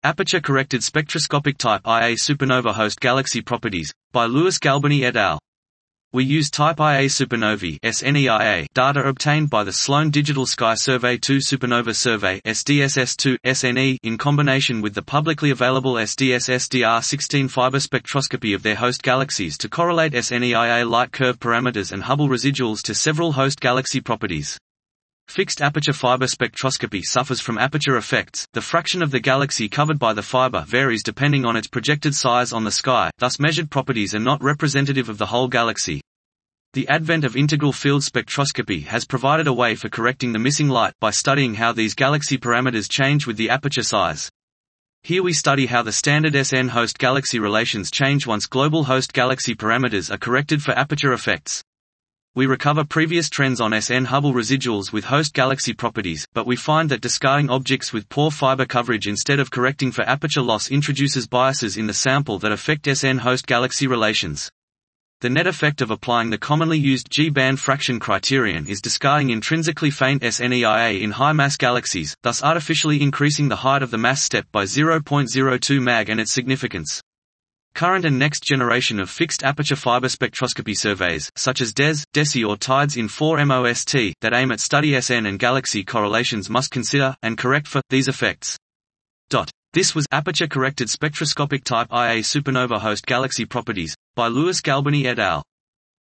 Aperture-corrected spectroscopic type Ia supernova host galaxy properties, by Louis Galbani et al. We use type Ia supernovae (SNEIA) data obtained by the Sloan Digital Sky Survey 2 Supernova Survey (SDSS2 SNE) in combination with the publicly available SDS-SDR16 fiber spectroscopy of their host galaxies to correlate SNEIA light curve parameters and Hubble residuals to several host galaxy properties. Fixed aperture fiber spectroscopy suffers from aperture effects. The fraction of the galaxy covered by the fiber varies depending on its projected size on the sky, thus measured properties are not representative of the whole galaxy. The advent of integral field spectroscopy has provided a way for correcting the missing light by studying how these galaxy parameters change with the aperture size. Here we study how the standard SN host galaxy relations change once global host galaxy parameters are corrected for aperture effects. We recover previous trends on SN Hubble residuals with host galaxy properties, but we find that discarding objects with poor fiber coverage instead of correcting for aperture loss introduces biases in the sample that affect SN host galaxy relations. The net effect of applying the commonly used G-band fraction criterion is discarding intrinsically faint SNEIA in high-mass galaxies, thus artificially increasing the height of the mass step by 0.02 mag and its significance. Current and next generation of fixed aperture fiber spectroscopy surveys, such as DES, DESI or TIDES in 4MOST, that aim at study SN and galaxy correlations must consider, and correct for, these effects. This was Aperture-corrected spectroscopic type Ia supernova host galaxy properties, by Louis Galbani et al.